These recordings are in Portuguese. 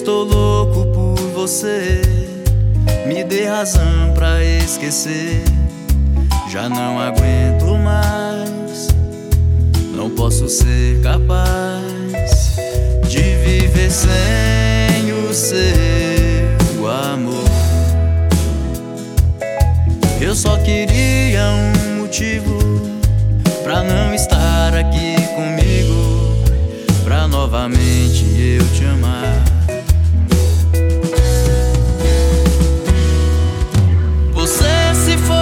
estou louco por você. Me dê razão pra esquecer. Já não aguento mais. Não posso ser capaz de viver sem o seu amor. Eu só queria um motivo pra não estar aqui comigo, pra novamente eu te amar. Você se foi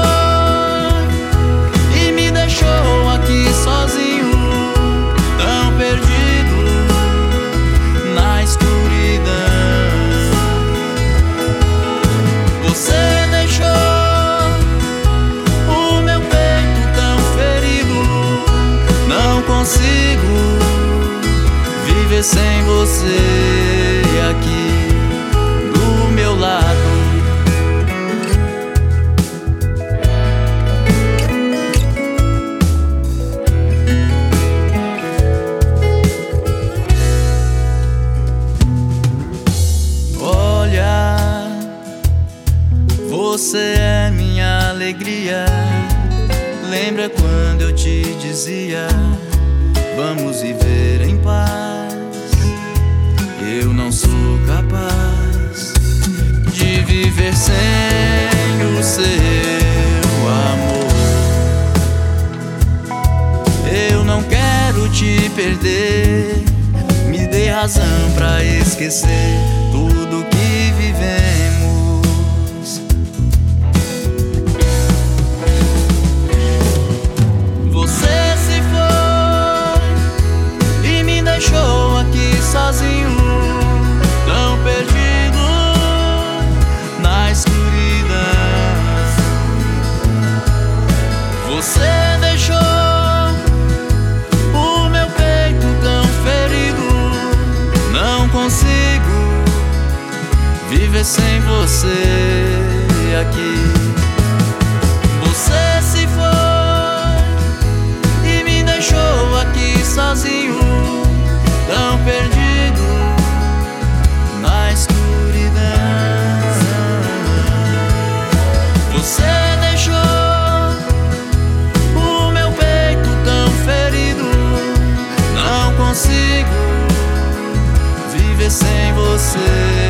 e me deixou aqui sozinho, tão perdido na escuridão. Você deixou o meu peito tão ferido. Não consigo viver sem você aqui do meu lado. Você é minha alegria. Lembra quando eu te dizia: vamos viver em paz? Eu não sou capaz de viver sem o seu amor. Eu não quero te perder. Me dê razão pra esquecer tudo que vivemos. Sozinho, tão perdido na escuridão. Você deixou o meu peito tão ferido. Não consigo viver sem você aqui. Você se foi e me deixou aqui sozinho, tão perdido na escuridão. Você deixou o meu peito tão ferido. Não consigo viver sem você.